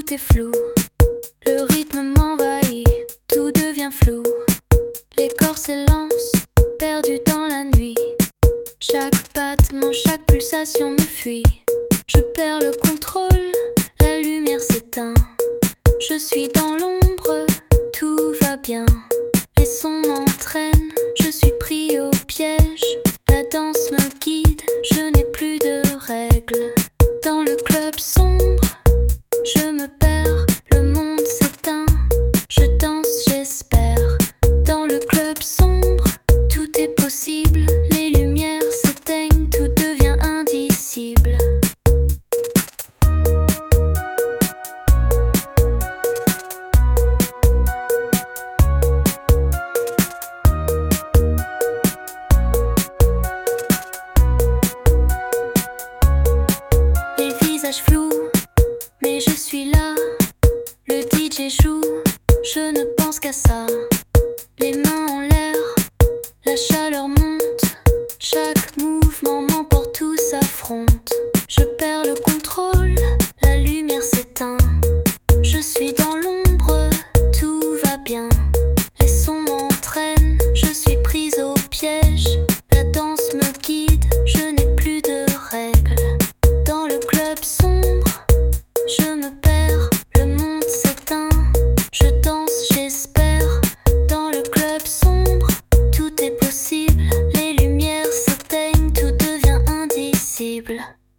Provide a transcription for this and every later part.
tout est flou. Le rythme m'envahit, tout devient flou. Les corps s'élancent, perdus dans la nuit. Chaque battement, chaque pulsation me fuit. Je perds le contrôle, la lumière s'éteint. Je suis dans l'ombre, tout va bien. Les sons m'entraînent, je suis pris au piège. La danse me guide, je n'ai plus de règles. Dans le club sombre, je me perds, le monde s'éteint. Je danse, j'espère. Dans le club sombre, tout est possible. Les lumières s'éteignent, tout devient indicible. Les visages flous, mais je suis là. Le DJ joue, je ne pense qu'à ça. Les mains en l'air, la chaleur monte. Chaque mouvement m'emporte, tout s'affronte. Je perds le contrôle, la lumière s'éteint. Je suis dans l'ombre, tout va bien. Les sons m'entraînent, je suis prise au piège. La danse me guide, je n'ai plus de règles. Dans le club sombre, je me perds, le monde s'éteint. Je danse, j'espère. Dans le club sombre, tout est possible. Les lumières s'éteignent, tout devient indicible.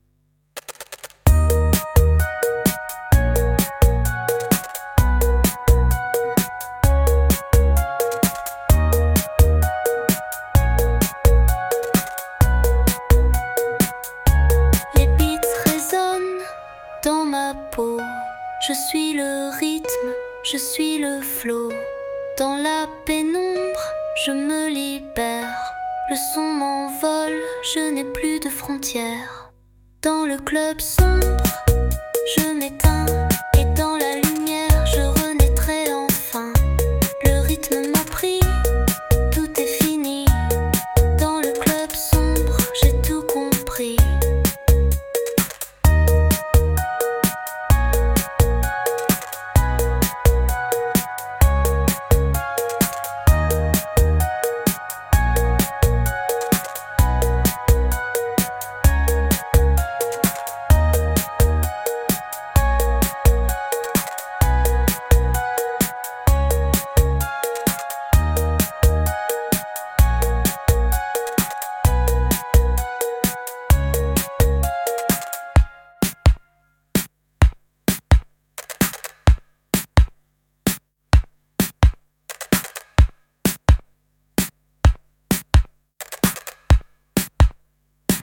Les beats résonnent dans ma peau. Je suis le rythme, je suis le flow. Dans la pénombre, je me libère. Le son m'envole, je n'ai plus de frontières. Dans le club sombre,